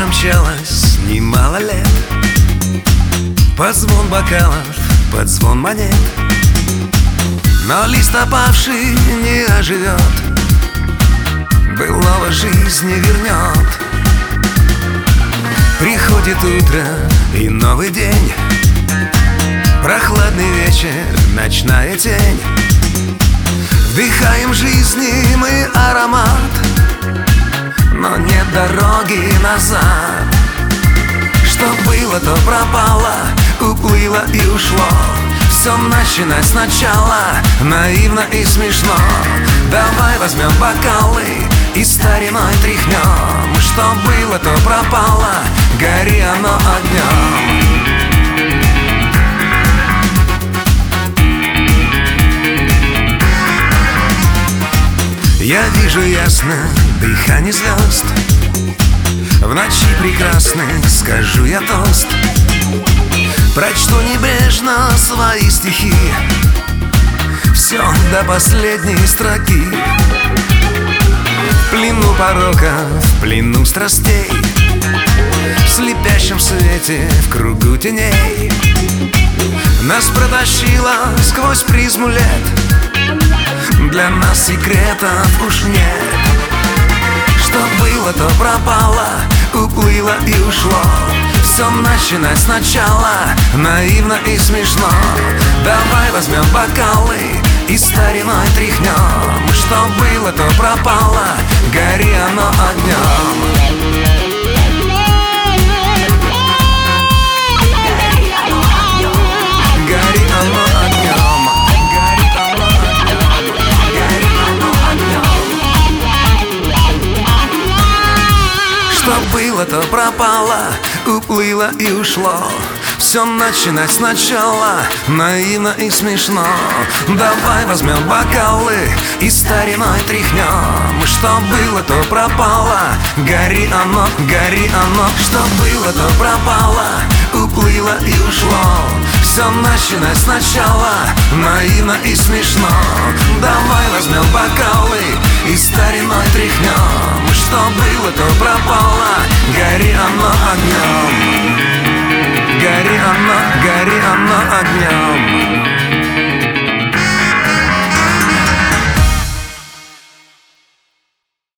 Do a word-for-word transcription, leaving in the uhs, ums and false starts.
промчалось немало лет, под звон бокалов, под звон монет. Но лист опавший не оживет, былого жизнь не вернет. Приходит утро и новый день, прохладный вечер, ночная тень. Вдыхаем жизни мы аромат, но нет дороги назад. Что было, то пропало, уплыло и ушло. Все начинать сначала, наивно и смешно. Давай возьмем бокалы и стариной тряхнем. Что было, то пропало, гори оно огнем. Я вижу ясно дыхание звезд, в ночи прекрасной скажу я тост. Прочту небрежно свои стихи, все до последней строки. В плену порока, в плену страстей, в слепящем свете, в кругу теней. Нас протащило сквозь призму лет, для нас секретов уж нет. Что было, то пропало, уплыло и ушло. Все начинать сначала, наивно и смешно. Давай возьмем бокалы и стариной тряхнем. Что было, то пропало, гори оно огнем. Что было, то пропало, уплыло и ушло. Все начинать сначала, наивно и смешно. Давай возьмем бокалы и стариной тряхнем. Что было, то пропало, гори оно, гори оно. Что было, то пропало, уплыло и ушло. Все начинать сначала, наивно и смешно. Давай возьмем бокалы и стариной тряхнем. Что было, то пропало, гори оно огнем. Гори оно, гори оно огнем.